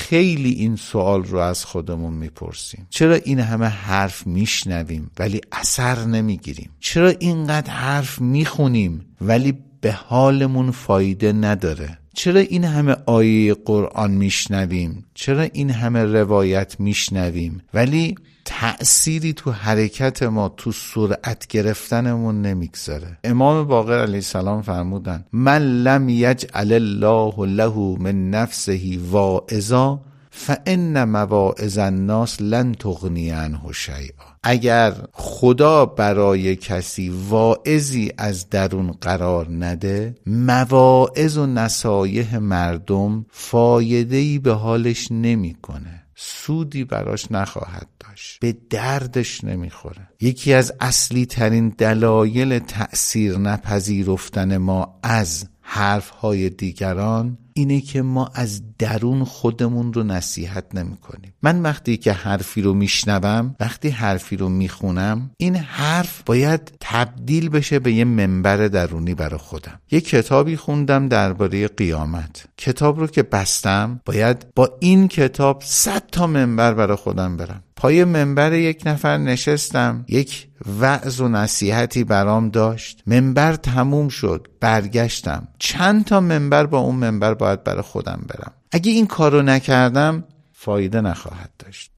خیلی این سوال رو از خودمون میپرسیم. چرا این همه حرف میشنویم ولی اثر نمیگیریم؟ چرا اینقدر حرف میخونیم ولی به حالمون فایده نداره؟ چرا این همه آیه قرآن میشنویم؟ چرا این همه روایت میشنویم ولی تأثیری تو حرکت ما، تو سرعت گرفتنمون نمیگذاره؟ امام باقر علیه السلام فرمودن من لم یجعل الله له من نفسه واعظا فان مواعظ الناس لن تغنی عنه شیئا. اگر خدا برای کسی واعظی از درون قرار نده، مواعظ و نصایح مردم فایده‌ای به حالش نمیکنه، سودی براش نخواهد داشت، به دردش نمیخوره. یکی از اصلی ترین دلایل تأثیر نپذیرفتن ما از حرفهای دیگران اینه که ما از درون خودمون رو نصیحت نمی کنیم. من وقتی که حرفی رو میشنوم، وقتی حرفی رو میخونم، این حرف باید تبدیل بشه به یه منبر درونی برای خودم. یه کتابی خوندم درباره قیامت. کتاب رو که بستم باید با این کتاب 100 تا منبر برای خودم برم. پای منبر یک نفر نشستم، یک وعظ و نصیحتی برام داشت، منبر تموم شد، برگشتم، چند تا منبر با اون منبر باید برای خودم برم. اگه این کارو نکردم فایده نخواهد داشت.